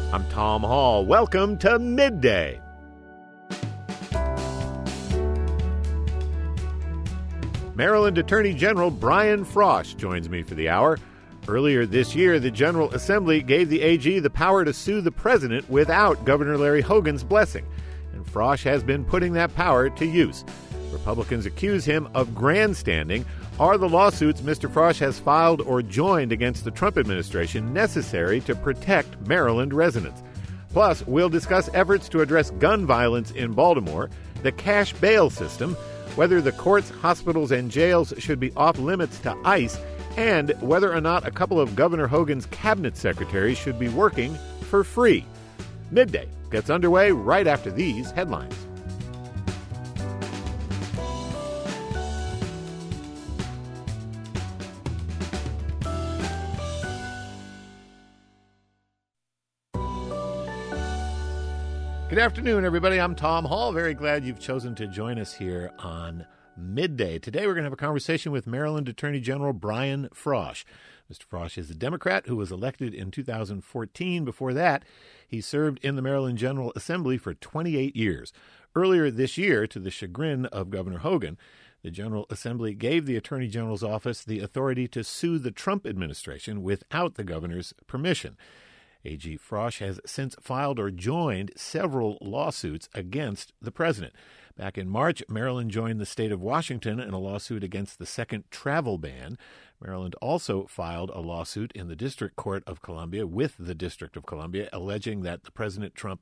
I'm Tom Hall. Welcome to Midday. Maryland Attorney General Brian Frosh joins me for the hour. Earlier this year, the General Assembly gave the AG the power to sue the president without Governor Larry Hogan's blessing, and Frosh has been putting that power to use. Republicans accuse him of grandstanding. Are the lawsuits Mr. Frosh has filed or joined against the Trump administration necessary to protect Maryland residents? Plus, we'll discuss efforts to address gun violence in Baltimore, the cash bail system, whether the courts, hospitals, and jails should be off limits to ICE, and whether or not a couple of Governor Hogan's cabinet secretaries should be working for free. Midday gets underway right after these headlines. Good afternoon, everybody. I'm Tom Hall. Very glad you've chosen to join us here on Midday. Today, we're going to have a conversation with Maryland Attorney General Brian Frosh. Mr. Frosh is a Democrat who was elected in 2014. Before that, he served in the Maryland General Assembly for 28 years. Earlier this year, to the chagrin of Governor Hogan, the General Assembly gave the Attorney General's office the authority to sue the Trump administration without the governor's permission. AG Frosh has since filed or joined several lawsuits against the president. Back in March, Maryland joined the state of Washington in a lawsuit against the second travel ban. Maryland also filed a lawsuit in the District Court of Columbia with the District of Columbia, alleging that President Trump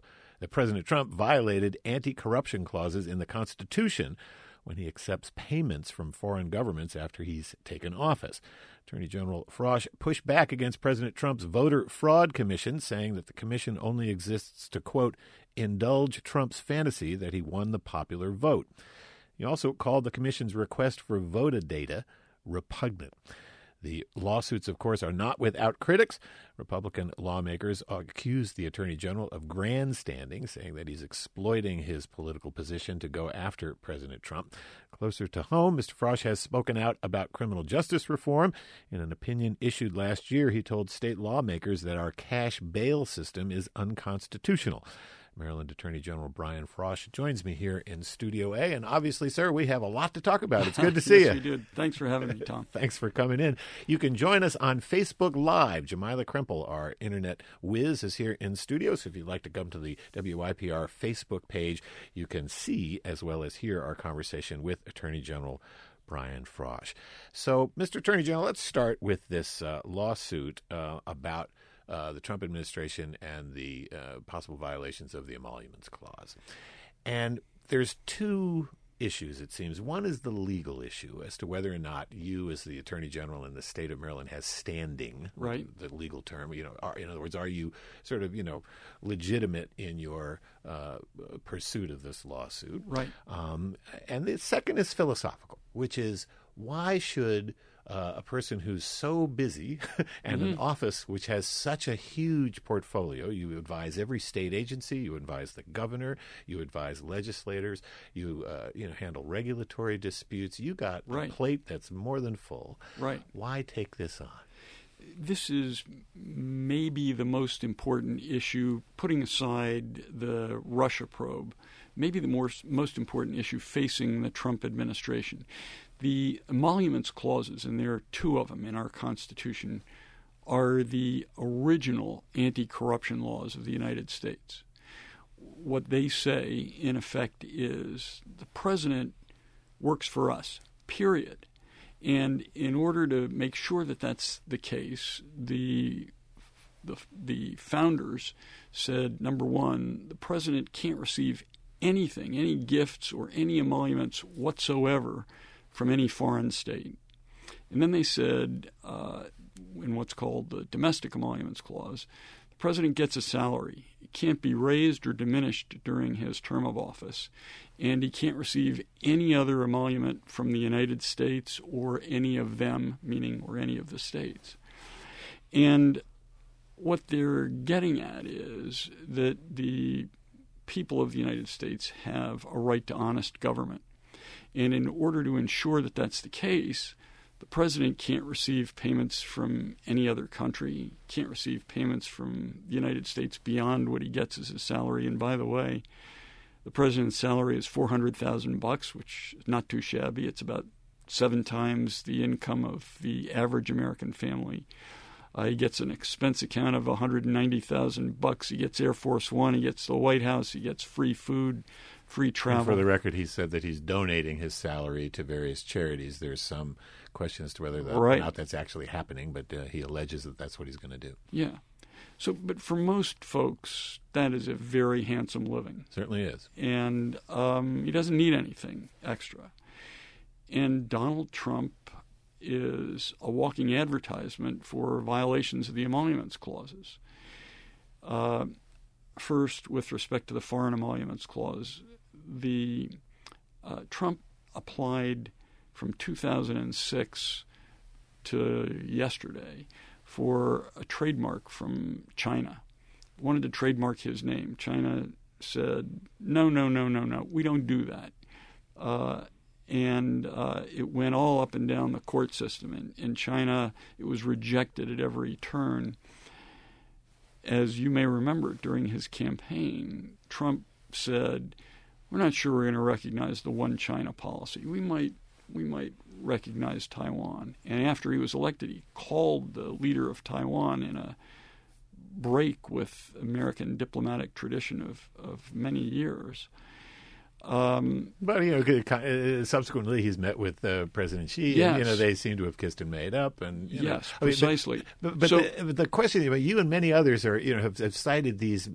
violated anti-corruption clauses in the Constitution when he accepts payments from foreign governments after he's taken office. Attorney General Frosh pushed back against President Trump's Voter Fraud Commission, saying that the commission only exists to, quote, indulge Trump's fantasy that he won the popular vote. He also called the commission's request for voter data repugnant. The lawsuits, of course, are not without critics. Republican lawmakers accuse the Attorney General of grandstanding, saying that he's exploiting his political position to go after President Trump. Closer to home, Mr. Frosh has spoken out about criminal justice reform. In an opinion issued last year, he told state lawmakers that our cash bail system is unconstitutional. Maryland Attorney General Brian Frosh joins me here in Studio A. And obviously, sir, we have a lot to talk about. It's good to see you. Yes, we do. Thanks for having me, Tom. Thanks for coming in. You can join us on Facebook Live. Jamila Krempel, our internet whiz, is here in studio. So if you'd like to come to the WYPR Facebook page, you can see as well as hear our conversation with Attorney General Brian Frosh. So, Mr. Attorney General, let's start with this lawsuit about the Trump administration and the possible violations of the Emoluments Clause. And there's two issues, it seems. One is the legal issue as to whether or not you, as the Attorney General in the state of Maryland, has standing, right? The legal term. In other words, are you sort of, legitimate in your pursuit of this lawsuit? Right. And the second is philosophical, which is why should a person who's so busy and an office which has such a huge portfolio, you advise every state agency, you advise the governor, you advise legislators, you handle regulatory disputes. You got a plate that's more than full. Right. Why take this on? This is maybe the most important issue, putting aside the Russia probe, maybe the most important issue facing the Trump administration. The emoluments clauses, and there are two of them in our Constitution, are the original anti-corruption laws of the United States. What they say, in effect, is the president works for us, period. And in order to make sure that that's the case, the founders said, number one, the president can't receive anything, any gifts or any emoluments whatsoever from any foreign state. And then they said, in what's called the Domestic Emoluments Clause, the president gets a salary. It can't be raised or diminished during his term of office, and he can't receive any other emolument from the United States or any of them, meaning or any of the states. And what they're getting at is that the people of the United States have a right to honest government. And in order to ensure that that's the case, The president can't receive payments from any other country, can't receive payments from the United States beyond what he gets as his salary. And by the way, the president's salary is $400,000, which is not too shabby. It's about 7 times the income of the average American family. He gets an expense account of $190,000. He gets Air Force One. He gets the White House. He gets free food, free travel. And for the record, he said that he's donating his salary to various charities. There's some question as to whether or not that's actually happening, but he alleges that that's what he's going to do. Yeah. So, but for most folks, that is a very handsome living. Certainly is. And he doesn't need anything extra. And Donald Trump is a walking advertisement for violations of the emoluments clauses. First, with respect to the foreign emoluments clause, Trump applied from 2006 to yesterday for a trademark from China. Wanted to trademark his name. China said, no, we don't do that. And it went all up and down the court system. In China, it was rejected at every turn. As you may remember, during his campaign, Trump said, we're not sure we're going to recognize the one China policy. We might recognize Taiwan. And after he was elected, he called the leader of Taiwan in a break with American diplomatic tradition of many years. But subsequently he's met with President Xi. Yes. And, they seem to have kissed and made up. And yes, precisely. But the question, you and many others are have cited these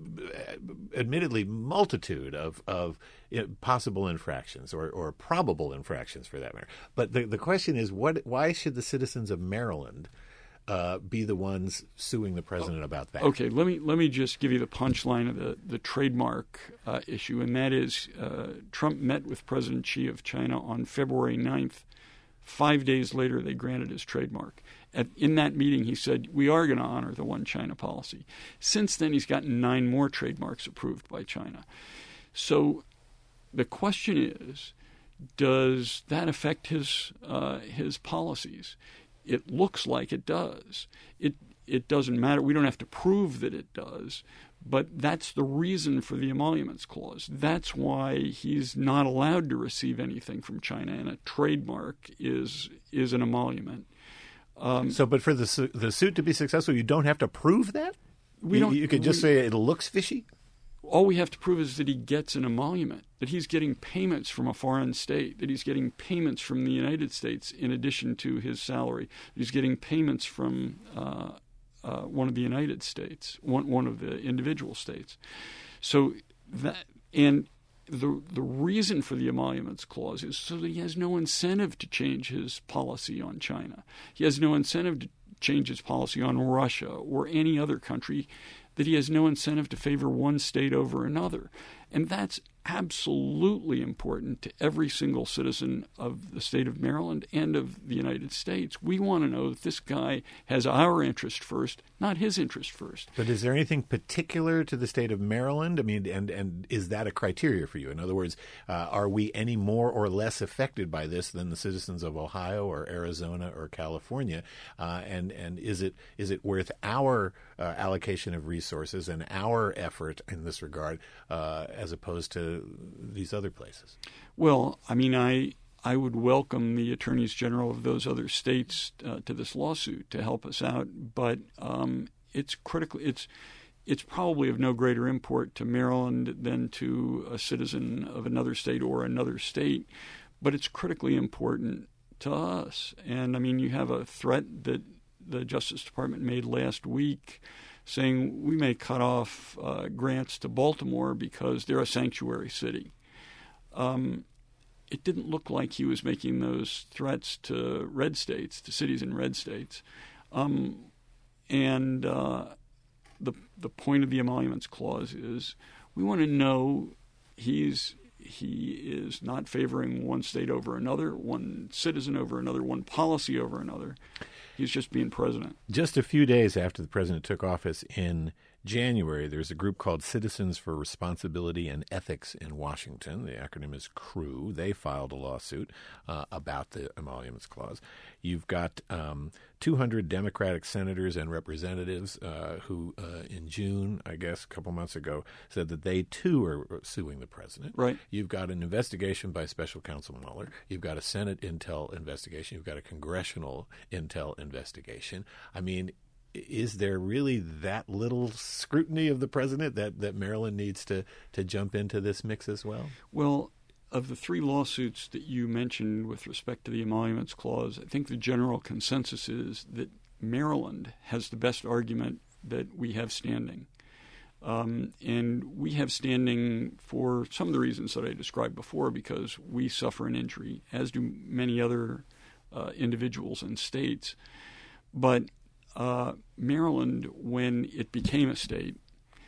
admittedly multitude of possible infractions or probable infractions for that matter. But the question is, why should the citizens of Maryland be the ones suing the president about that? Okay, let me just give you the punchline of the trademark issue, and that is Trump met with President Xi of China on February 9th. 5 days later, they granted his trademark. In that meeting, he said, we are going to honor the one China policy. Since then, he's gotten 9 more trademarks approved by China. So the question is, does that affect his policies? It looks like it does. It doesn't matter. We don't have to prove that it does, but that's the reason for the emoluments clause. That's why he's not allowed to receive anything from China, and a trademark is an emolument. But for the suit to be successful, you don't have to prove that? You could just say it looks fishy? All we have to prove is that he gets an emolument, that he's getting payments from a foreign state, that he's getting payments from the United States in addition to his salary, that he's getting payments from one of the United States, one of the individual states. So that, and the reason for the emoluments clause is so that he has no incentive to change his policy on China. He has no incentive to change his policy on Russia or any other country, that he has no incentive to favor one state over another. And that's absolutely important to every single citizen of the state of Maryland and of the United States. We want to know that this guy has our interest first, not his interest first. But is there anything particular to the state of Maryland? I mean, and is that a criteria for you? In other words, are we any more or less affected by this than the citizens of Ohio or Arizona or California? And is it worth our allocation of resources and our effort in this regard as opposed to these other places? Well, I mean, I would welcome the attorneys general of those other states to this lawsuit to help us out, but it's critical. It's probably of no greater import to Maryland than to a citizen of another state or another state, but it's critically important to us. And I mean, you have a threat that the Justice Department made last week saying we may cut off grants to Baltimore because they're a sanctuary city. It didn't look like he was making those threats to red states, to cities in red states. And the point of the emoluments clause is we want to know he is not favoring one state over another, one citizen over another, one policy over another. He's just being president. Just a few days after the president took office in January, there's a group called Citizens for Responsibility and Ethics in Washington. The acronym is CREW. They filed a lawsuit about the Emoluments Clause. You've got 200 Democratic senators and representatives who, in June, I guess, a couple months ago, said that they, too, are suing the president. Right. You've got an investigation by Special Counsel Mueller. You've got a Senate intel investigation. You've got a congressional intel investigation. I mean, is there really that little scrutiny of the president that Maryland needs to jump into this mix as well? Well, of the three lawsuits that you mentioned with respect to the Emoluments Clause, I think the general consensus is that Maryland has the best argument that we have standing. And we have standing for some of the reasons that I described before, because we suffer an injury, as do many other individuals and states. But Maryland, when it became a state,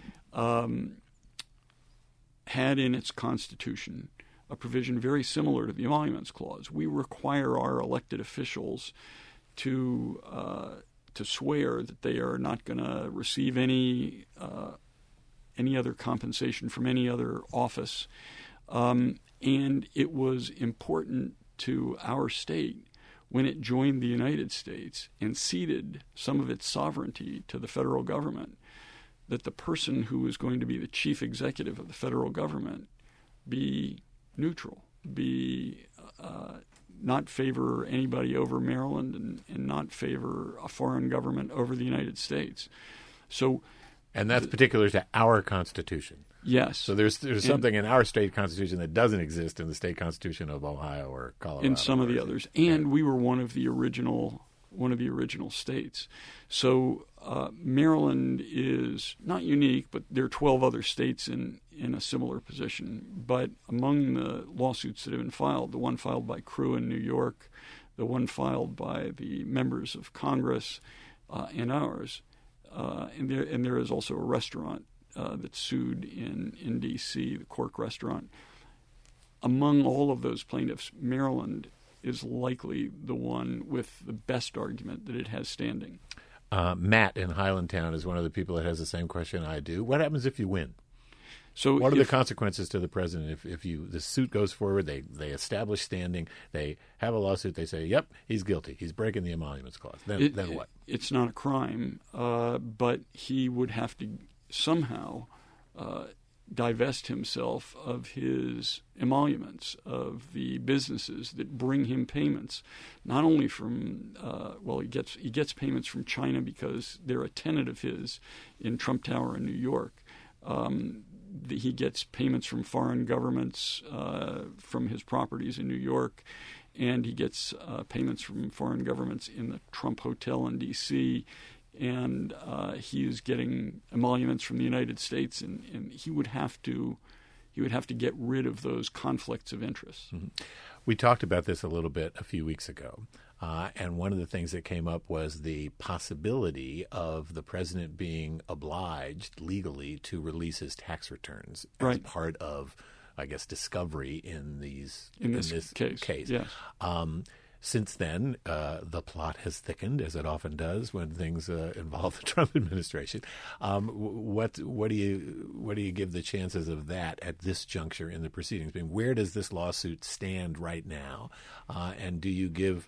had in its constitution a provision very similar to the Emoluments Clause. We require our elected officials to swear that they are not going to receive any other compensation from any other office, and it was important to our state when it joined the United States and ceded some of its sovereignty to the federal government, that the person who was going to be the chief executive of the federal government be neutral, be not favor anybody over Maryland and not favor a foreign government over the United States. And that's particular to our Constitution. Yes. So there's something in our state constitution that doesn't exist in the state constitution of Ohio or Colorado. And some of the others. And we were one of the original states. So Maryland is not unique, but there are 12 other states in a similar position. But among the lawsuits that have been filed, the one filed by CREW in New York, the one filed by the members of Congress, and ours, and there is also a restaurant that's sued in D.C., the Cork restaurant. Among all of those plaintiffs, Maryland is likely the one with the best argument that it has standing. Matt in Highlandtown is one of the people that has the same question I do. What happens if you win? So what are the consequences to the president if the suit goes forward, they establish standing, they have a lawsuit, they say, yep, he's guilty, he's breaking the Emoluments Clause. Then what? It's not a crime, but he would have to somehow divest himself of his emoluments, of the businesses that bring him payments, not only from he gets payments from China because they're a tenant of his in Trump Tower in New York. He gets payments from foreign governments from his properties in New York, and he gets payments from foreign governments in the Trump Hotel in D.C., and he is getting emoluments from the United States, and he would have to get rid of those conflicts of interest. Mm-hmm. We talked about this a little bit a few weeks ago, and one of the things that came up was the possibility of the president being obliged legally to release his tax returns as part of, I guess, discovery in this case. Yes. Since then, the plot has thickened, as it often does when things involve the Trump administration. What do you give the chances of that at this juncture in the proceedings? I mean, where does this lawsuit stand right now? And do you give?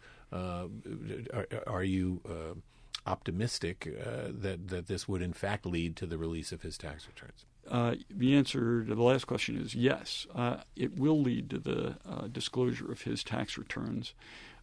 Are you optimistic that this would in fact lead to the release of his tax returns? The answer to the last question is yes. It will lead to the disclosure of his tax returns.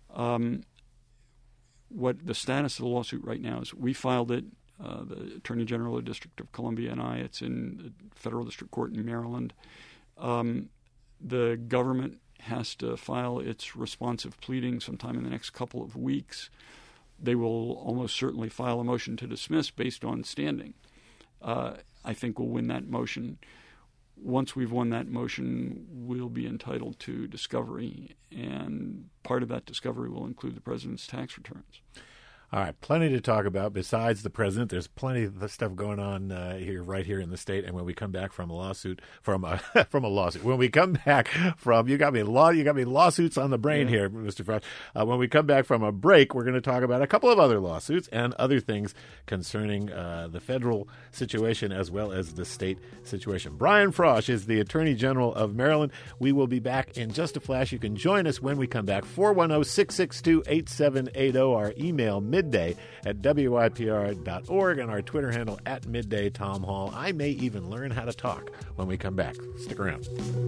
What the status of the lawsuit right now is, we filed it, the Attorney General of the District of Columbia and I. It's in the Federal District Court in Maryland. The government has to file its responsive pleading sometime in the next couple of weeks. They will almost certainly file a motion to dismiss based on standing. I think we'll win that motion. Once we've won that motion, we'll be entitled to discovery, and part of that discovery will include the president's tax returns. All right, plenty to talk about besides the president. There's plenty of stuff going on right here in the state. And when we come back from a lawsuit, from a lawsuit, when we come back from you got me lawsuits on the brain here, Mr. Frosh. When we come back from a break, we're going to talk about a couple of other lawsuits and other things concerning the federal situation as well as the state situation. Brian Frosh is the Attorney General of Maryland. We will be back in just a flash. You can join us when we come back. 410-662-8780. Our email midday@wypr.org and our Twitter handle @middaytomhall. I may even learn how to talk when we come back. Stick around.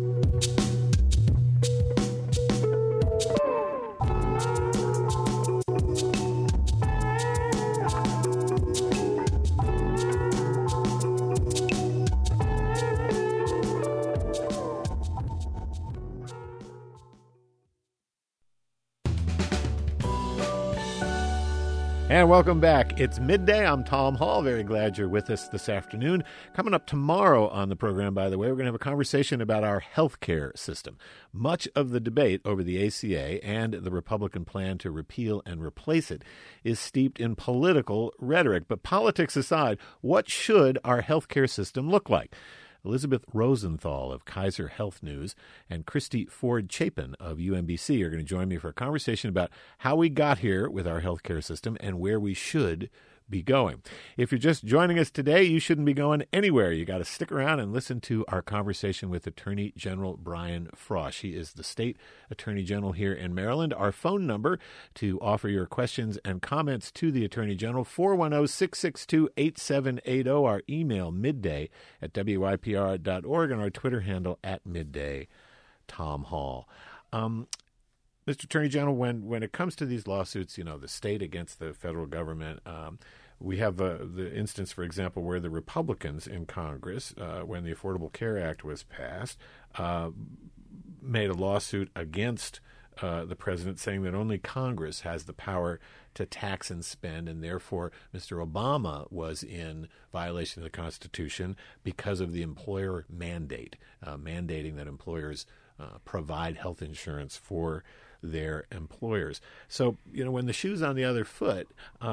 And welcome back. It's midday. I'm Tom Hall. Very glad you're with us this afternoon. Coming up tomorrow on the program, by the way, we're going to have a conversation about our health care system. Much of the debate over the ACA and the Republican plan to repeal and replace it is steeped in political rhetoric. But politics aside, what should our health care system look like? Elizabeth Rosenthal of Kaiser Health News and Christy Ford Chapin of UMBC are going to join me for a conversation about how we got here with our healthcare system and where we should be going. If you're just joining us today, you shouldn't be going anywhere. You got to stick around and listen to our conversation with Attorney General Brian Frosh. He is the state attorney general here in Maryland. Our phone number to offer your questions and comments to the Attorney General, 410-662-8780. Our email, midday@wypr.org, and our Twitter handle @middaytomhall. Mr. Attorney General, when it comes to these lawsuits, the state against the federal government, we have the instance, for example, where the Republicans in Congress, when the Affordable Care Act was passed, made a lawsuit against the president, saying that only Congress has the power to tax and spend, and therefore Mr. Obama was in violation of the Constitution because of the employer mandate, mandating that employers provide health insurance for their employers. So, when the shoe's on the other foot,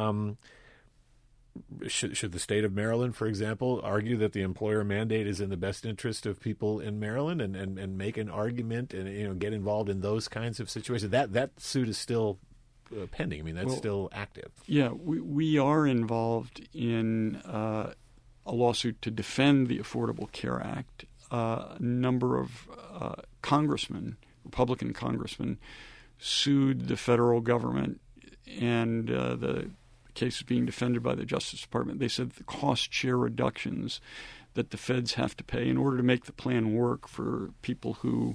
should the state of Maryland, for example, argue that the employer mandate is in the best interest of people in Maryland and make an argument and get involved in those kinds of situations? That suit is still pending. I mean, that's still active. Yeah, we are involved in a lawsuit to defend the Affordable Care Act. A number of Republican congressmen, sued the federal government, and the case is being defended by the Justice Department. They said the cost share reductions that the feds have to pay in order to make the plan work for people who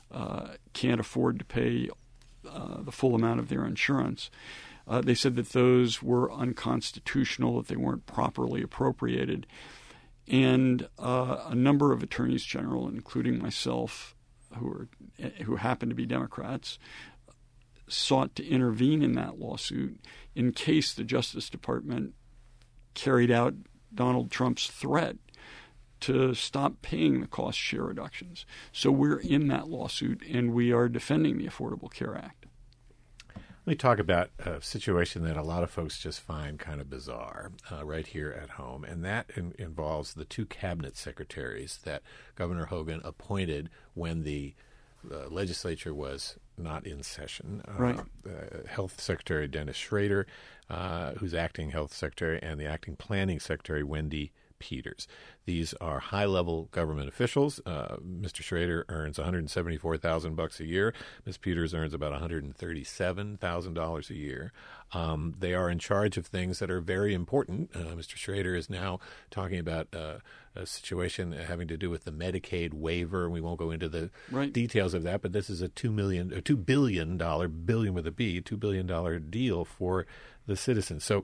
can't afford to pay the full amount of their insurance. They said that those were unconstitutional, that they weren't properly appropriated. And a number of attorneys general, including myself, who happen to be Democrats, sought to intervene in that lawsuit in case the Justice Department carried out Donald Trump's threat to stop paying the cost share reductions. So we're in that lawsuit, and we are defending the Affordable Care Act. Let me talk about a situation that a lot of folks just find kind of bizarre right here at home, and that involves the two cabinet secretaries that Governor Hogan appointed when the legislature was not in session. Right. Health Secretary Dennis Schrader, who's acting health secretary, and the acting planning secretary, Wendy Peters. These are high-level government officials. Mr. Schrader earns $174,000 a year. Ms. Peters earns about $137,000 a year. They are in charge of things that are very important. Mr. Schrader is now talking about a situation having to do with the Medicaid waiver. We won't go into the details of that, but this is a $2 billion, billion with a B, $2 billion deal for the citizens. So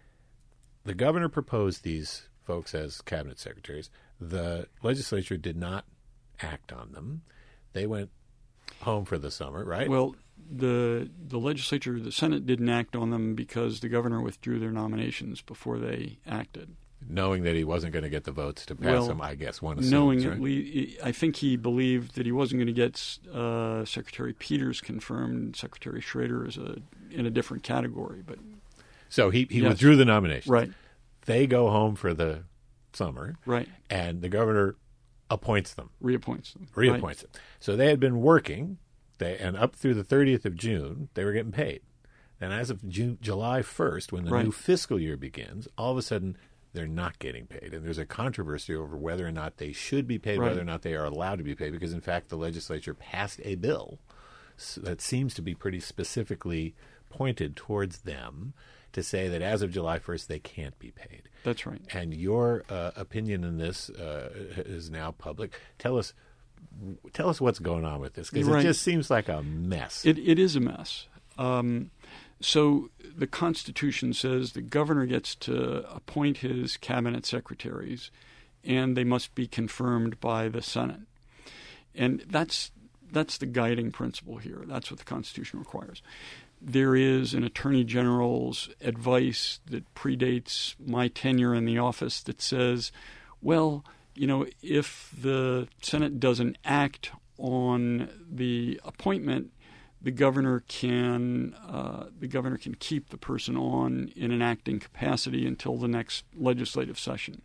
the governor proposed these folks as cabinet secretaries. The legislature did not act on them. They went home for the summer, right? Well, the legislature, the Senate didn't act on them because the governor withdrew their nominations before they acted. Knowing that he wasn't going to get the votes to pass them, I guess one assumes, knowing right? I think he believed that he wasn't going to get Secretary Peters confirmed. Secretary Schrader is in a different category, but So he Yes. withdrew the nomination. Right. They go home for the summer. Right. And the governor appoints them. Reappoints them. Reappoints them. So they had been working, and up through the 30th of June, they were getting paid. And as of July 1st, when the new fiscal year begins, all of a sudden they're not getting paid. And there's a controversy over whether or not they should be paid, whether or not they are allowed to be paid, because, in fact, the legislature passed a bill that seems to be pretty specifically pointed towards them to say that as of July 1st, they can't be paid. That's right. And your opinion in this is now public. Tell us what's going on with this, because it just seems like a mess. It is a mess. So the Constitution says the governor gets to appoint his cabinet secretaries, and they must be confirmed by the Senate. And that's the guiding principle here. That's what the Constitution requires. There is an attorney general's advice that predates my tenure in the office that says, well, if the Senate doesn't act on the appointment, the governor can keep the person on in an acting capacity until the next legislative session.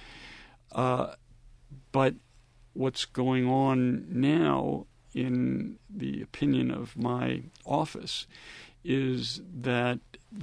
But what's going on now, in the opinion of my office, is that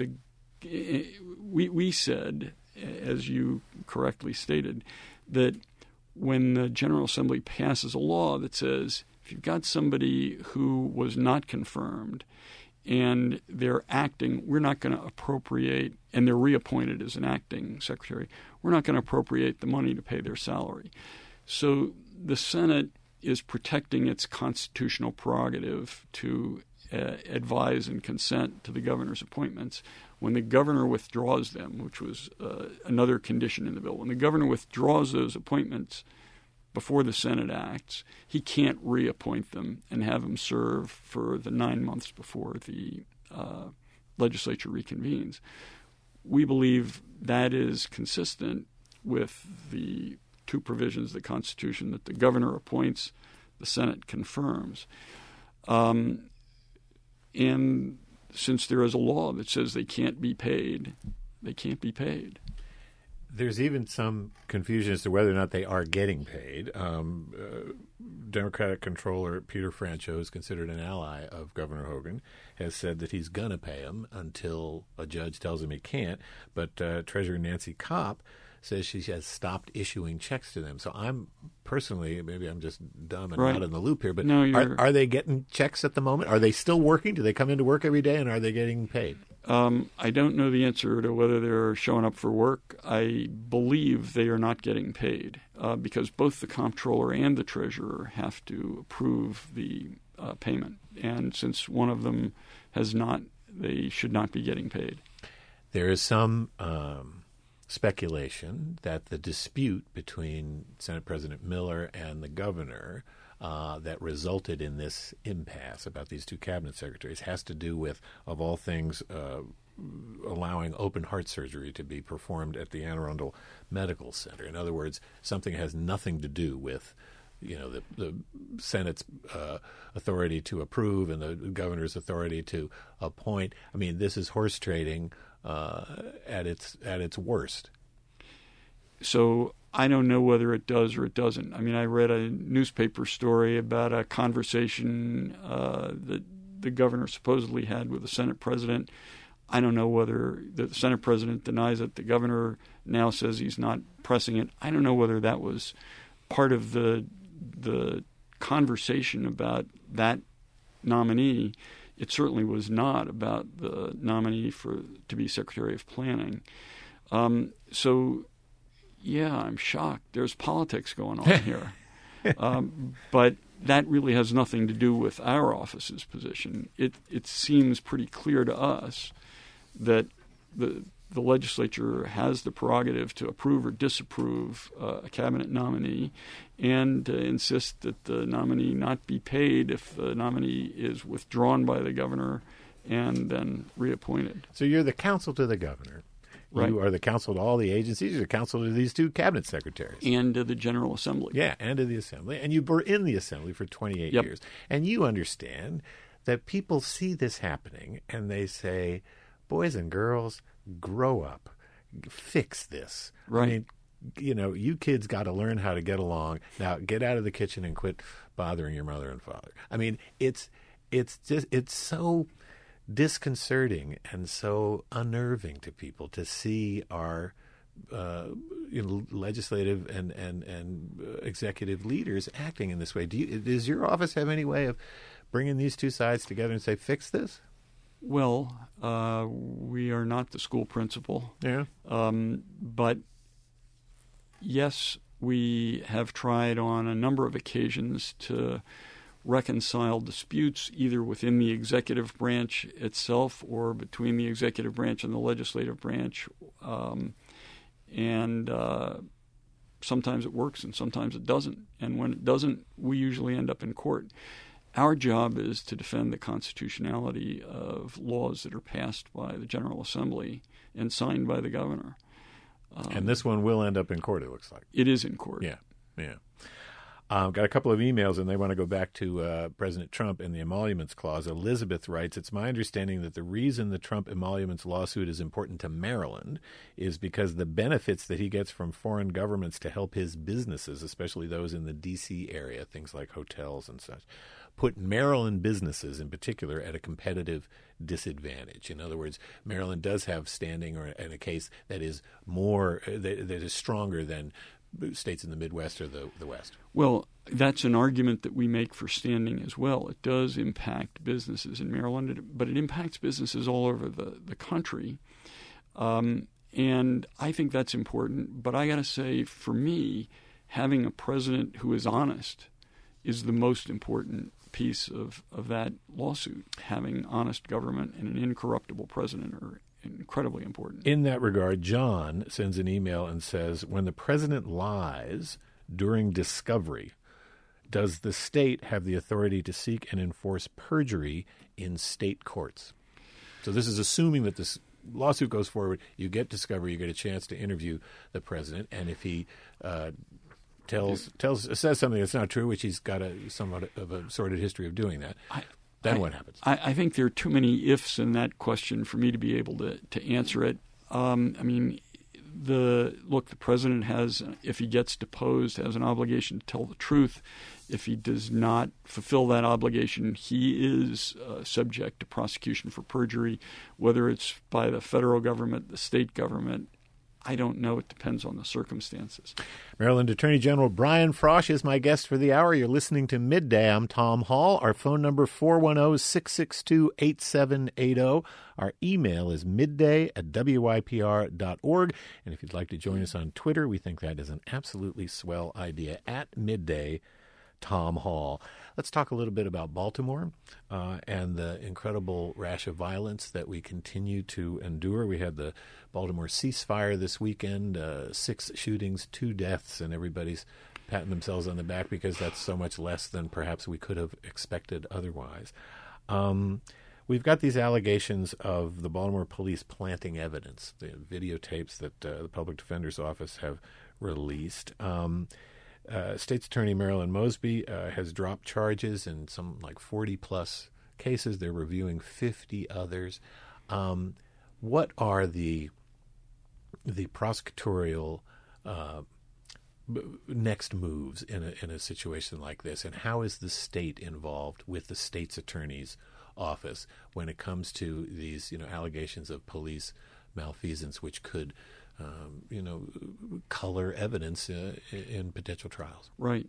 we said, as you correctly stated, that when the General Assembly passes a law that says if you've got somebody who was not confirmed and they're acting, we're not going to appropriate, and they're reappointed as an acting secretary, we're not going to appropriate the money to pay their salary. So the Senate is protecting its constitutional prerogative to advise and consent to the governor's appointments. When the governor withdraws them, which was another condition in the bill, when the governor withdraws those appointments before the Senate acts, he can't reappoint them and have them serve for the 9 months before the legislature reconvenes. We believe that is consistent with the two provisions of the Constitution that the governor appoints, the Senate confirms. And since there is a law that says they can't be paid, they can't be paid. There's even some confusion as to whether or not they are getting paid. Democratic controller Peter Franchot, who's considered an ally of Governor Hogan, has said that he's going to pay him until a judge tells him he can't. But Treasurer Nancy Kopp says she has stopped issuing checks to them. So I'm personally, maybe I'm just dumb and not in the loop here, but no, are they getting checks at the moment? Are they still working? Do they come into work every day, and are they getting paid? I don't know the answer to whether they're showing up for work. I believe they are not getting paid because both the comptroller and the treasurer have to approve the payment. And since one of them has not, they should not be getting paid. There is some speculation that the dispute between Senate President Miller and the governor that resulted in this impasse about these two cabinet secretaries has to do with, of all things, allowing open heart surgery to be performed at the Anne Arundel Medical Center. In other words, something has nothing to do with the Senate's authority to approve and the governor's authority to appoint. I mean, this is horse trading at its worst. So I don't know whether it does or it doesn't. I mean, I read a newspaper story about a conversation that the governor supposedly had with the Senate president. I don't know whether the Senate president denies it. The governor now says he's not pressing it. I don't know whether that was part of the conversation about that nominee. It certainly was not about the nominee to be Secretary of Planning. Yeah, I'm shocked. There's politics going on here. But that really has nothing to do with our office's position. It seems pretty clear to us that the legislature has the prerogative to approve or disapprove a cabinet nominee and insist that the nominee not be paid if the nominee is withdrawn by the governor and then reappointed. So you're the counsel to the governor. Right. You are the counsel to all the agencies. You're the counsel to these two cabinet secretaries. And to the General Assembly. Yeah, and to the Assembly. And you were in the Assembly for 28 years. And you understand that people see this happening and they say, boys and girls, grow up. Fix this. Right. I mean, you kids got to learn how to get along. Now, get out of the kitchen and quit bothering your mother and father. I mean, it's so disconcerting and so unnerving to people to see our legislative and executive leaders acting in this way. Does your office have any way of bringing these two sides together and say, fix this? Well, we are not the school principal. Yeah. But yes, we have tried on a number of occasions to reconcile disputes either within the executive branch itself or between the executive branch and the legislative branch. And sometimes it works and sometimes it doesn't. And when it doesn't, we usually end up in court. Our job is to defend the constitutionality of laws that are passed by the General Assembly and signed by the governor. And this one will end up in court, it looks like. It is in court. Yeah. Got a couple of emails, and they want to go back to President Trump and the emoluments clause. Elizabeth writes, it's my understanding that the reason the Trump emoluments lawsuit is important to Maryland is because the benefits that he gets from foreign governments to help his businesses, especially those in the D.C. area, things like hotels and such, put Maryland businesses in particular at a competitive disadvantage. In other words, Maryland does have standing in a case that is that is stronger than states in the Midwest or the West. Well, that's an argument that we make for standing as well. It does impact businesses in Maryland, but it impacts businesses all over the country. And I think that's important. But I got to say, for me, having a president who is honest is the most important piece of that lawsuit. Having honest government and an incorruptible president are incredibly important. In that regard, John sends an email and says, when the president lies during discovery, does the state have the authority to seek and enforce perjury in state courts? So this is assuming that this lawsuit goes forward, you get discovery, you get a chance to interview the president, and if he says something that's not true, which he's got somewhat of a sordid history of doing that, then what happens? I think there are too many ifs in that question for me to be able to answer it. The president has, if he gets deposed, has an obligation to tell the truth. If he does not fulfill that obligation, he is subject to prosecution for perjury, whether it's by the federal government, the state government. I don't know. It depends on the circumstances. Maryland Attorney General Brian Frosh is my guest for the hour. You're listening to Midday. I'm Tom Hall. Our phone number 410-662-8780. Our email is midday@wypr.org. And if you'd like to join us on Twitter, we think that is an absolutely swell idea. @midday Tom Hall. Let's talk a little bit about Baltimore and the incredible rash of violence that we continue to endure. We had the Baltimore ceasefire this weekend, 6 shootings, 2 deaths, and everybody's patting themselves on the back because that's so much less than perhaps we could have expected otherwise. We've got these allegations of the Baltimore police planting evidence, the videotapes that the Public Defender's Office have released. State's Attorney Marilyn Mosby has dropped charges in some 40-plus cases. They're reviewing 50 others. What are the prosecutorial next moves in a situation like this, and how is the state involved with the state's attorney's office when it comes to these allegations of police malfeasance, which could color evidence in potential trials? Right.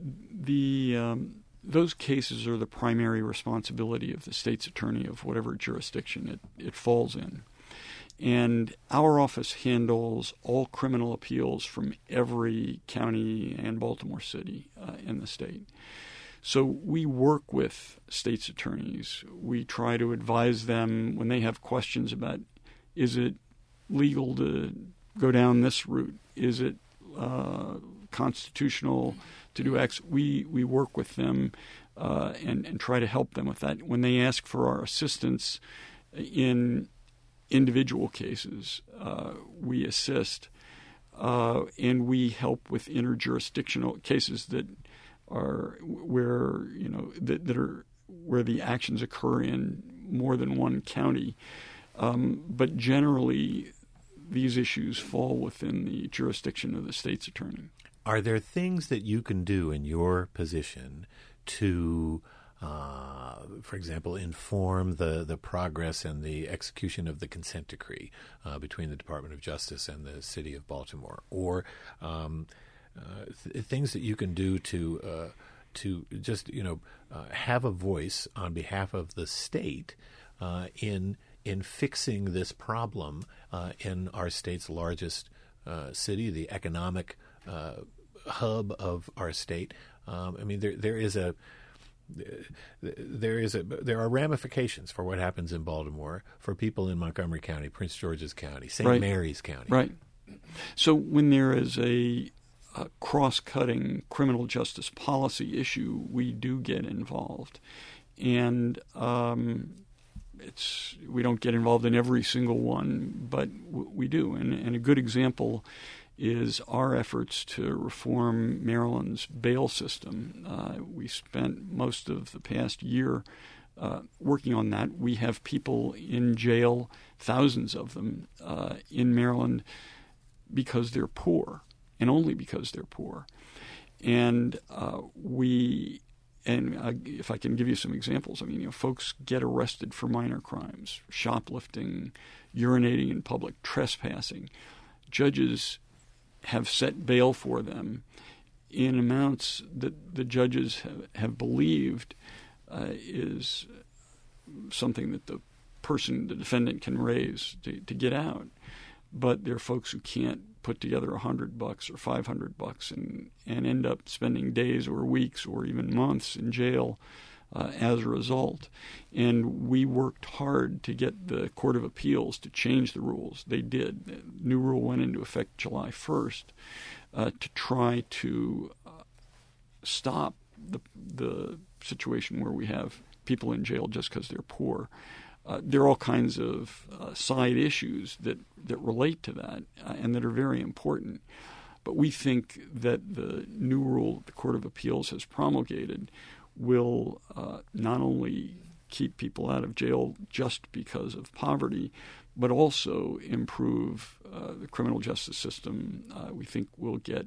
Those cases are the primary responsibility of the state's attorney of whatever jurisdiction it falls in. And our office handles all criminal appeals from every county and Baltimore City in the state. So we work with state's attorneys. We try to advise them when they have questions about, is it legal to go down this route? Is it constitutional to do X? We work with them and try to help them with that. When they ask for our assistance in individual cases, we assist, and we help with interjurisdictional cases that are where that are where the actions occur in more than one county. But generally, these issues fall within the jurisdiction of the state's attorney. Are there things that you can do in your position to, for example, inform the progress and the execution of the consent decree between the Department of Justice and the City of Baltimore, or things that you can do to just have a voice on behalf of the state in fixing this problem in our state's largest city, the economic hub of our state? There are ramifications for what happens in Baltimore for people in Montgomery County, Prince George's County, St. Mary's County. Right. So when there is a cross-cutting criminal justice policy issue, we do get involved. And we don't get involved in every single one, but we do. And a good example is our efforts to reform Maryland's bail system. We spent most of the past year working on that. We have people in jail, thousands of them, in Maryland because they're poor, and only because they're poor. And if I can give you some examples, folks get arrested for minor crimes, shoplifting, urinating in public, trespassing. Judges have set bail for them in amounts that the judges have believed is something that the defendant can raise to get out. But there are folks who can't put together $100 or $500 and end up spending days or weeks or even months in jail as a result. And we worked hard to get the Court of Appeals to change the rules. They did. The new rule went into effect July 1st to try to stop the situation where we have people in jail just because they're poor. There are all kinds of side issues that relate to that and that are very important. But we think that the new rule the Court of Appeals has promulgated will not only keep people out of jail just because of poverty, but also improve the criminal justice system. We think we'll get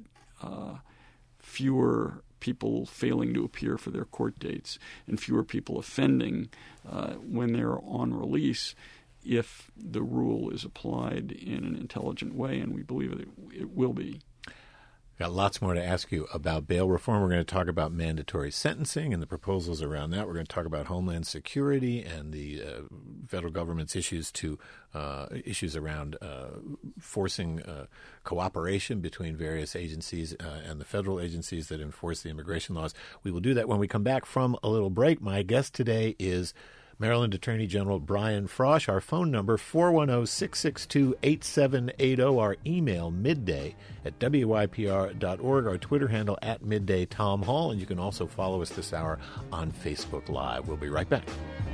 fewer people failing to appear for their court dates and fewer people offending when they're on release if the rule is applied in an intelligent way, and we believe that it will be. Got lots more to ask you about bail reform. We're going to talk about mandatory sentencing and the proposals around that. We're going to talk about Homeland Security and the federal government's issues around forcing cooperation between various agencies and the federal agencies that enforce the immigration laws. We will do that when we come back from a little break. My guest today is Maryland Attorney General Brian Frosh. Our phone number, 410-662-8780. Our email, midday@wypr.org. Our Twitter handle, @MiddayTomHall. And you can also follow us this hour on Facebook Live. We'll be right back.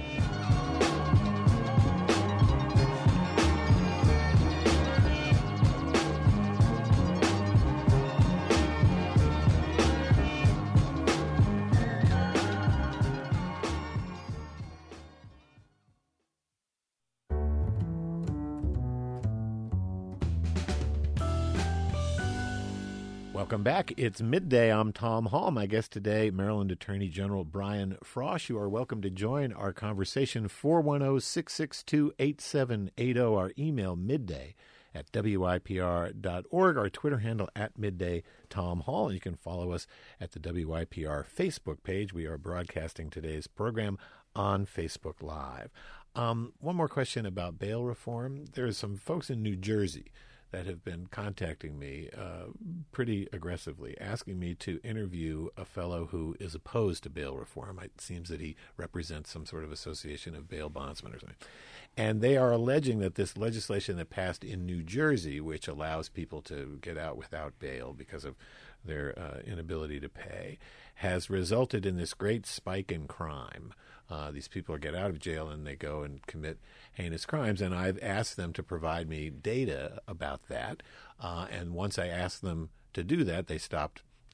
Welcome back. It's midday. I'm Tom Hall. My guest today, Maryland Attorney General Brian Frosh. You are welcome to join our conversation, 410-662-8780. Our email, midday@wypr.org. Our Twitter handle, @MiddayTomHall. And you can follow us at the WYPR Facebook page. We are broadcasting today's program on Facebook Live. One more question about bail reform. There's some folks in New Jersey that have been contacting me pretty aggressively, asking me to interview a fellow who is opposed to bail reform. It seems that he represents some sort of association of bail bondsmen or something. And they are alleging that this legislation that passed in New Jersey, which allows people to get out without bail because of their inability to pay, has resulted in this great spike in crime. These people get out of jail and they go and commit heinous crimes. And I've asked them to provide me data about that. And once I asked them to do that, they stopped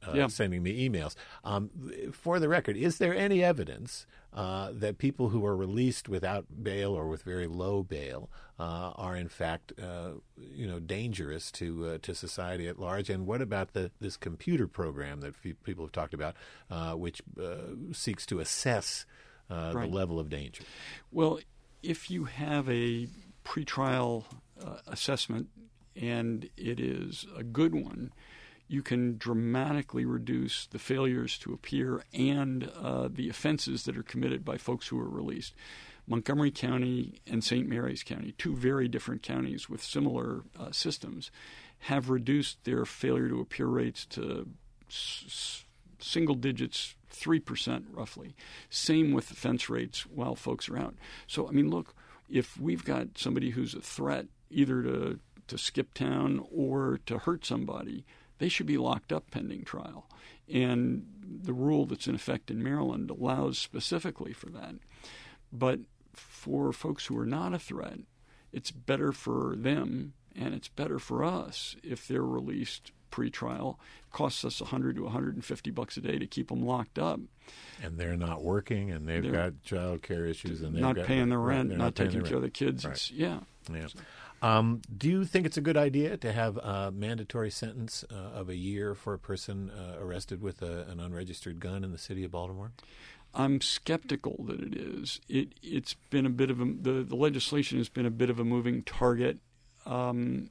sending me emails. For the record, is there any evidence that people who are released without bail or with very low bail are in fact, dangerous to society at large? And what about this computer program that people have talked about, which seeks to assess the level of danger? Well, if you have a pretrial assessment and it is a good one, you can dramatically reduce the failures to appear and the offenses that are committed by folks who are released. Montgomery County and St. Mary's County, two very different counties with similar systems, have reduced their failure to appear rates to single digits, 3% roughly. Same with offense rates while folks are out. So, I mean, look, if we've got somebody who's a threat either to skip town or to hurt somebody, they should be locked up pending trial. And the rule that's in effect in Maryland allows specifically for that. But for folks who are not a threat, it's better for them and it's better for us if they're released pre-trial. It costs us $100 to $150 a day to keep them locked up. And they're not working, and they've got child care issues, and they're not paying the rent, not taking care of the kids. Right. Yeah. Do you think it's a good idea to have a mandatory sentence of a year for a person arrested with an unregistered gun in the city of Baltimore? I'm skeptical that it is. It's been a bit of the legislation has been a bit of a moving target, and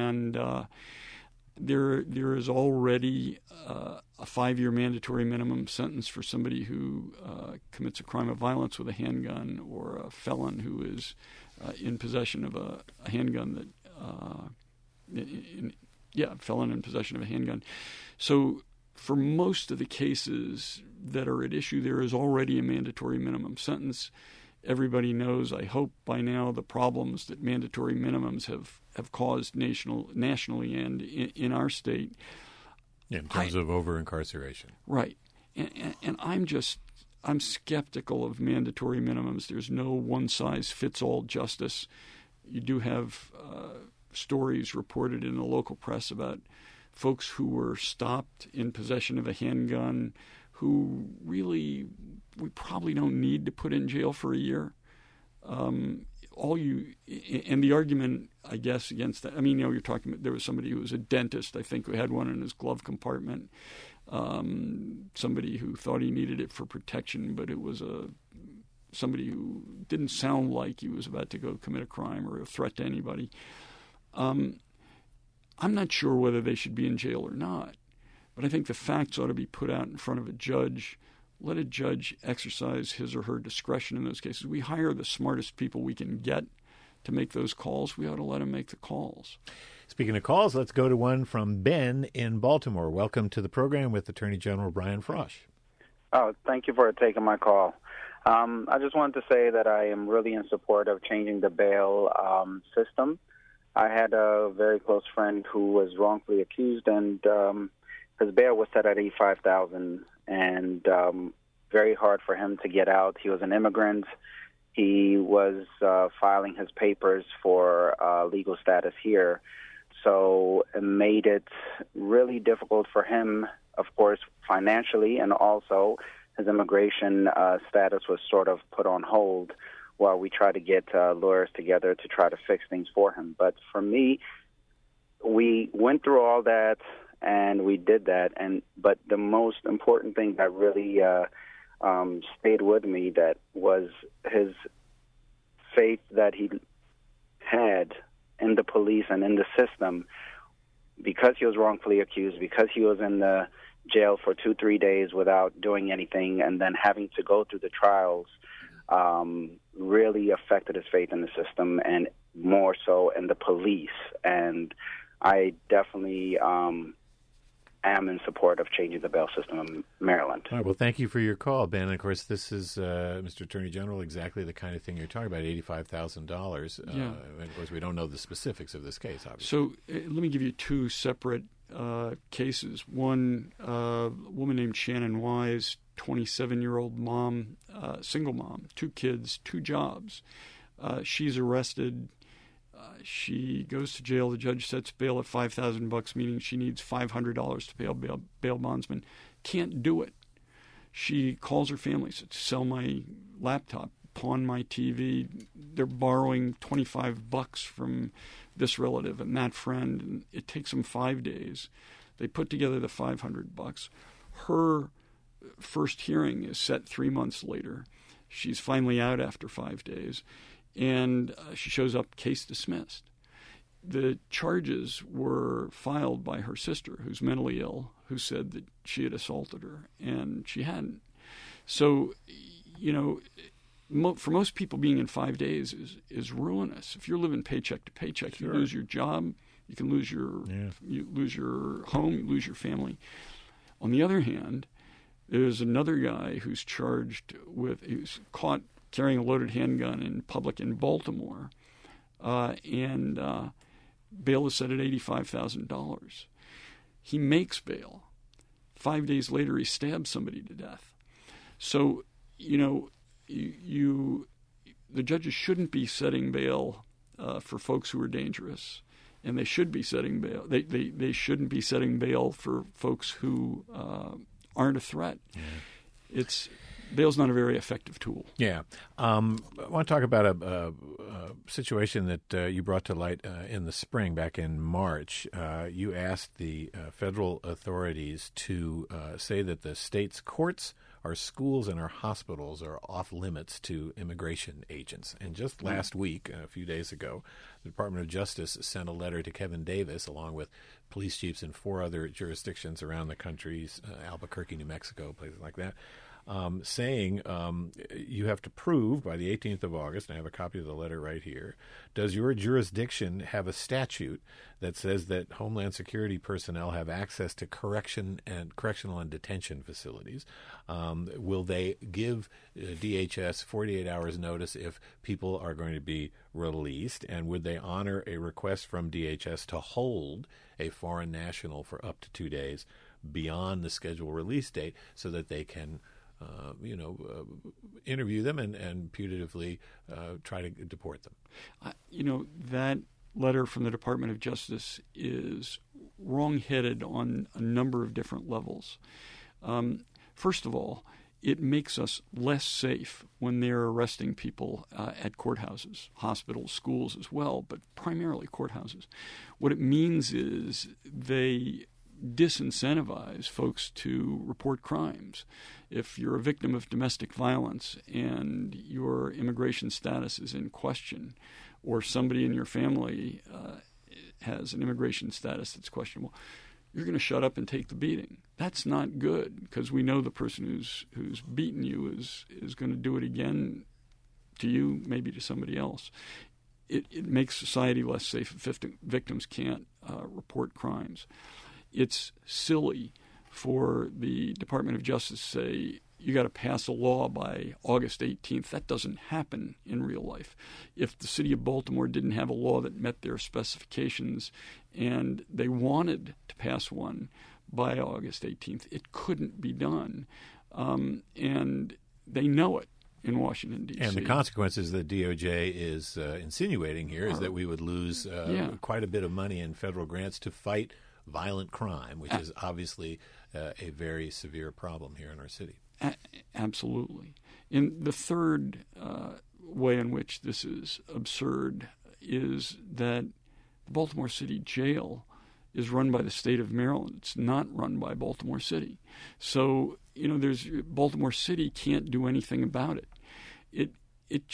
there is already a 5-year mandatory minimum sentence for somebody who commits a crime of violence with a handgun, or a felon who is in possession of a handgun felon in possession of a handgun. So for most of the cases that are at issue, there is already a mandatory minimum sentence. Everybody knows, I hope by now, the problems that mandatory minimums have caused nationally and in our state. Yeah, in terms of over-incarceration. Right. And I'm skeptical of mandatory minimums. There's no one-size-fits-all justice. You do have stories reported in the local press about folks who were stopped in possession of a handgun who really we probably don't need to put in jail for a year. And the argument, I guess, against that, I mean, you're talking about, there was somebody who was a dentist, I think, who had one in his glove compartment. Somebody who thought he needed it for protection, but it was somebody who didn't sound like he was about to go commit a crime or a threat to anybody. I'm not sure whether they should be in jail or not, but I think the facts ought to be put out in front of a judge. Let a judge exercise his or her discretion in those cases. We hire the smartest people we can get to make those calls. We ought to let them make the calls. Speaking of calls, let's go to one from Ben in Baltimore. Welcome to the program with Attorney General Brian Frosh. Oh, thank you for taking my call. I just wanted to say that I am really in support of changing the bail system. I had a very close friend who was wrongfully accused, and his bail was set at $85,000, and very hard for him to get out. He was an immigrant. He was filing his papers for legal status here. So it made it really difficult for him, of course, financially, and also his immigration status was sort of put on hold while we try to get lawyers together to try to fix things for him. But for me, we went through all that and we did that. But the most important thing that really stayed with me, that was his faith that he had in the police and in the system, because he was wrongfully accused, because he was in the jail for 2-3 days without doing anything, and then having to go through the trials, really affected his faith in the system, and more so in the police. And I definitely am in support of changing the bail system in Maryland. All right, well, thank you for your call, Ben. And of course, this is, Mr. Attorney General, exactly the kind of thing you're talking about, $85,000. Yeah. Of course, we don't know the specifics of this case, obviously. So let me give you two separate cases. One, a woman named Shannon Wise, 27-year-old mom, single mom, 2 kids, 2 jobs. She's arrested She goes to jail. The judge sets bail at $5,000, meaning she needs $500 to pay bail bondsman. Can't do it. She calls her family, says, sell my laptop, pawn my TV. They're borrowing $25 from this relative and that friend. And it takes them 5 days. They put together the $500. Her first hearing is set 3 months later. She's finally out after 5 days. And she shows up, case dismissed. The charges were filed by her sister, who's mentally ill, who said that she had assaulted her, and she hadn't. So, for most people, being in 5 days is ruinous. If you're living paycheck to paycheck, Sure. You lose your job, you can lose your you lose your home, you lose your family. On the other hand, there's another guy who's caught carrying a loaded handgun in public in Baltimore, and bail is set at $85,000. He makes bail. 5 days later, he stabs somebody to death. So, the judges shouldn't be setting bail for folks who are dangerous, and they should be setting bail. They shouldn't be setting bail for folks who aren't a threat. Yeah. Bail's not a very effective tool. Yeah. I want to talk about a situation that you brought to light in the spring, back in March. You asked the federal authorities to say that the state's courts, our schools, and our hospitals are off limits to immigration agents. And just last week, a few days ago, the Department of Justice sent a letter to Kevin Davis, along with police chiefs in 4 other jurisdictions around the country, Albuquerque, New Mexico, places like that, saying you have to prove by the 18th of August, and I have a copy of the letter right here, does your jurisdiction have a statute that says that Homeland Security personnel have access to correctional and detention facilities? Will they give DHS 48 hours notice if people are going to be released? And would they honor a request from DHS to hold a foreign national for up to 2 days beyond the scheduled release date so that they can interview them and putatively try to deport them? That letter from the Department of Justice is wrong-headed on a number of different levels. First of all, it makes us less safe when they're arresting people at courthouses, hospitals, schools as well, but primarily courthouses. What it means is they disincentivize folks to report crimes. If you're a victim of domestic violence and your immigration status is in question, or somebody in your family has an immigration status that's questionable, you're going to shut up and take the beating. That's not good, because we know the person who's beaten you is going to do it again to you, maybe to somebody else. It makes society less safe if victims can't report crimes. It's silly for the Department of Justice to say, you got to pass a law by August 18th. That doesn't happen in real life. If the city of Baltimore didn't have a law that met their specifications and they wanted to pass one by August 18th, it couldn't be done. And they know it in Washington, D.C. And the consequences that DOJ is insinuating here is that we would lose quite a bit of money in federal grants to fight violent crime, which is obviously a very severe problem here in our city. Absolutely. And the third way in which this is absurd is that Baltimore City Jail is run by the state of Maryland. It's not run by Baltimore City. So, Baltimore City can't do anything about it. It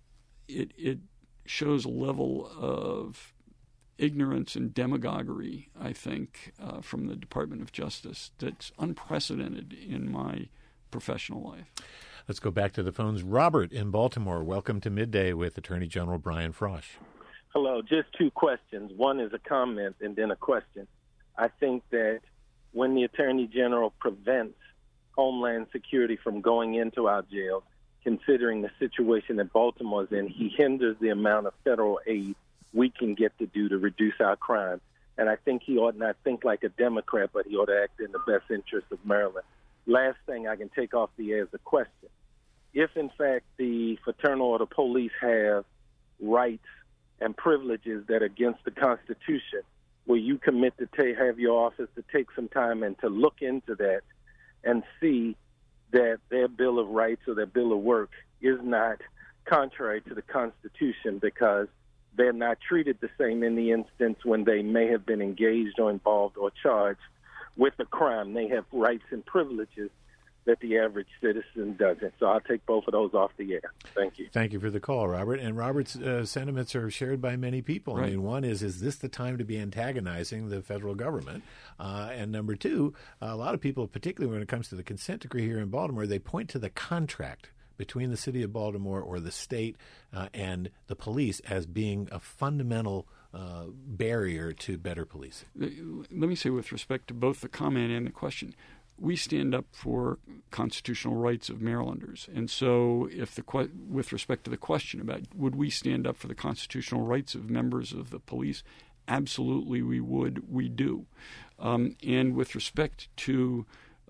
shows a level of ignorance and demagoguery, I think, from the Department of Justice that's unprecedented in my professional life. Let's go back to the phones. Robert in Baltimore, welcome to Midday with Attorney General Brian Frosh. Hello, just 2 questions. One is a comment and then a question. I think that when the Attorney General prevents Homeland Security from going into our jails, considering the situation that Baltimore's in, he hinders the amount of federal aid we can get to do to reduce our crime. And I think he ought not think like a Democrat, but he ought to act in the best interest of Maryland. Last thing I can take off the air is a question. If, in fact, the Fraternal Order Police have rights and privileges that are against the Constitution, where you commit to have your office to take some time and to look into that and see that their Bill of Rights or their Bill of Work is not contrary to the Constitution, because they're not treated the same in the instance when they may have been engaged or involved or charged with a crime. They have rights and privileges that the average citizen doesn't. So I'll take both of those off the air. Thank you. Thank you for the call, Robert. And Robert's sentiments are shared by many people. Right. I mean, one is this the time to be antagonizing the federal government? And number two, a lot of people, particularly when it comes to the consent decree here in Baltimore, they point to the contract between the city of Baltimore or the state and the police as being a fundamental barrier to better policing. Let me say, with respect to both the comment and the question, we stand up for constitutional rights of Marylanders. And so with respect to the question about would we stand up for the constitutional rights of members of the police, absolutely we would. We do. And with respect to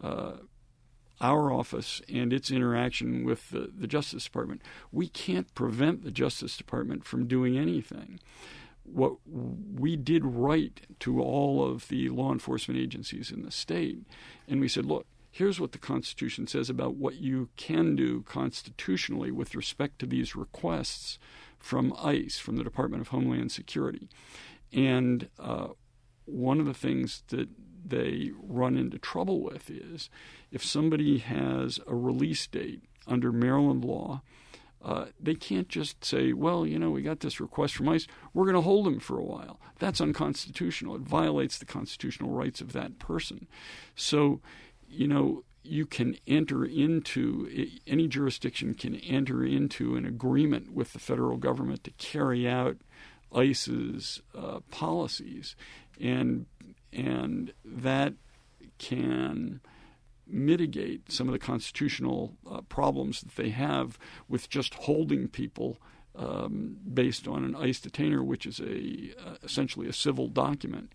our office and its interaction with the Justice Department, we can't prevent the Justice Department from doing anything. What we did write to all of the law enforcement agencies in the state, and we said, look, here's what the Constitution says about what you can do constitutionally with respect to these requests from ICE, from the Department of Homeland Security. And one of the things that they run into trouble with is if somebody has a release date under Maryland law, they can't just say, well, we got this request from ICE, we're going to hold him for a while. That's unconstitutional. It violates the constitutional rights of that person. So, you can enter into, any jurisdiction can enter into an agreement with the federal government to carry out ICE's policies, and that can mitigate some of the constitutional problems that they have with just holding people based on an ICE detainer, which is essentially a civil document.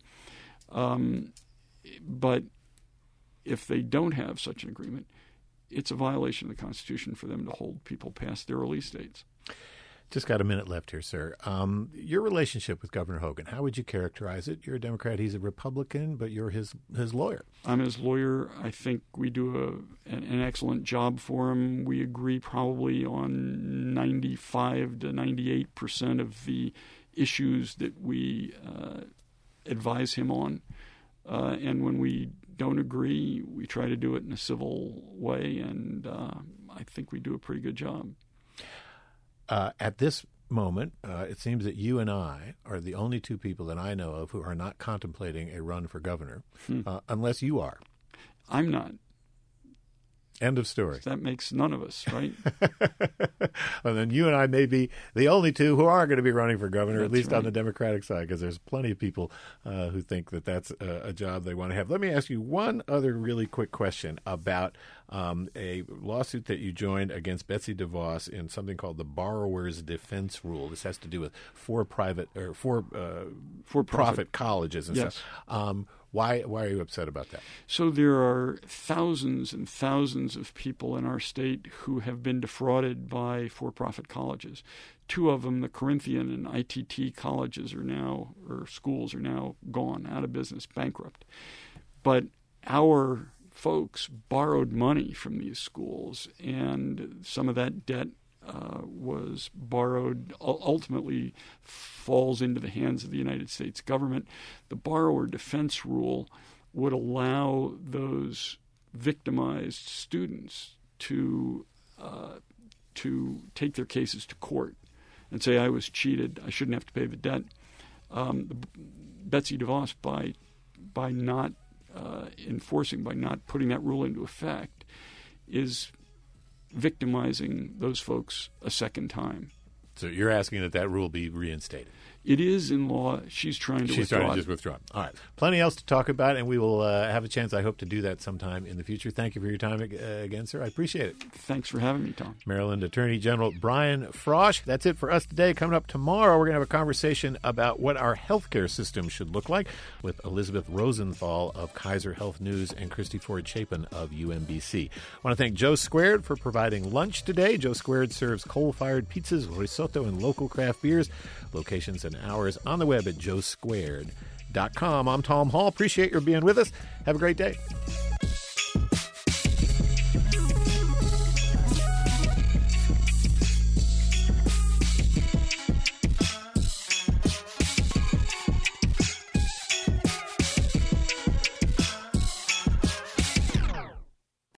But if they don't have such an agreement, it's a violation of the Constitution for them to hold people past their release dates. Just got a minute left here, sir. Your relationship with Governor Hogan, how would you characterize it? You're a Democrat, he's a Republican, but you're his lawyer. I'm his lawyer. I think we do an excellent job for him. We agree probably on 95 to 98% of the issues that we advise him on. And when we don't agree, we try to do it in a civil way, and I think we do a pretty good job. At this moment, it seems that you and I are the only two people that I know of who are not contemplating a run for governor, unless you are. I'm not. End of story. That makes none of us, right? Well, then you and I may be the only two who are going to be running for governor, That's at least right. on the Democratic side, because there's plenty of people who think that that's a job they want to have. Let me ask you one other really quick question about a lawsuit that you joined against Betsy DeVos in something called the Borrower's Defense Rule. This has to do with for-profit colleges and Yes. stuff. Why are you upset about that? So there are thousands and thousands of people in our state who have been defrauded by for-profit colleges. Two of them, the Corinthian and ITT colleges schools are now gone, out of business, bankrupt. But our folks borrowed money from these schools, and some of that debt was borrowed, ultimately falls into the hands of the United States government. The borrower defense rule would allow those victimized students to take their cases to court and say, I was cheated, I shouldn't have to pay the debt. Betsy DeVos, by not enforcing, by not putting that rule into effect, is victimizing those folks a second time. So you're asking that rule be reinstated? It is in law. She's trying to She's withdraw. trying to just withdraw. All right. Plenty else to talk about, and we will have a chance, I hope, to do that sometime in the future. Thank you for your time again, sir. I appreciate it. Thanks for having me, Tom. Maryland Attorney General Brian Frosh. That's it for us today. Coming up tomorrow, we're going to have a conversation about what our healthcare system should look like with Elizabeth Rosenthal of Kaiser Health News and Christy Ford Chapin of UMBC. I want to thank Joe Squared for providing lunch today. Joe Squared serves coal-fired pizzas, risotto, and local craft beers. Locations and hours on the web at joesquared.com. I'm Tom Hall. Appreciate your being with us. Have a great day.